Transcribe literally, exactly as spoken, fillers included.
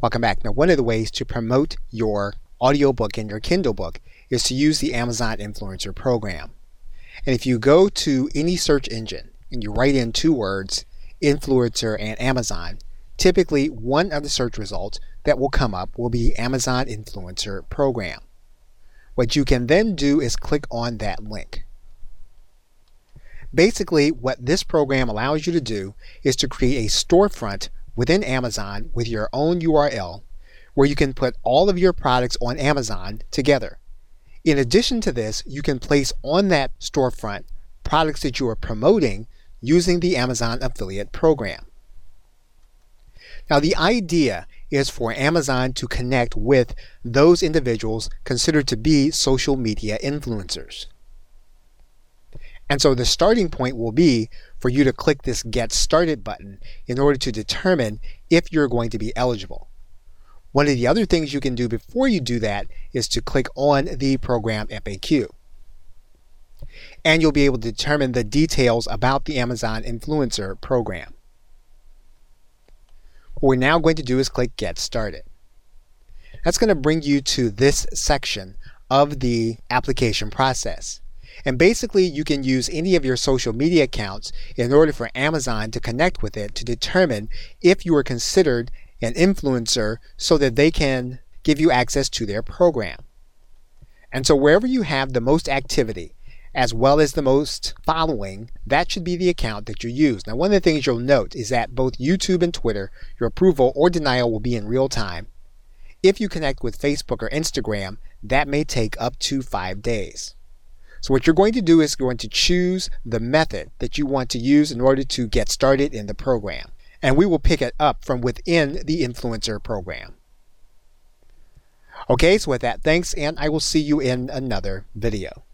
Welcome back. Now, one of the ways to promote your audiobook and your Kindle book is to use the Amazon Influencer Program. And if you go to any search engine and you write in two words, influencer and Amazon, typically one of the search results that will come up will be Amazon Influencer Program. What you can then do is click on that link. Basically, what this program allows you to do is to create a storefront within Amazon with your own U R L where you can put all of your products on Amazon together. In addition to this, you can place on that storefront products that you are promoting using the Amazon Affiliate Program. Now, the idea is for Amazon to connect with those individuals considered to be social media influencers. And so the starting point will be for you to click this Get Started button in order to determine if you're going to be eligible. One of the other things you can do before you do that is to click on the program F A Q. And you'll be able to determine the details about the Amazon Influencer Program. What we're now going to do is click Get Started. That's going to bring you to this section of the application process. And basically, you can use any of your social media accounts in order for Amazon to connect with it to determine if you are considered an influencer so that they can give you access to their program. And so wherever you have the most activity, as well as the most following, that should be the account that you use. Now, one of the things you'll note is that both YouTube and Twitter, your approval or denial will be in real time. If you connect with Facebook or Instagram, that may take up to five days. So what you're going to do is you're going to choose the method that you want to use in order to get started in the program. And we will pick it up from within the Influencer Program. Okay, so with that, thanks, and I will see you in another video.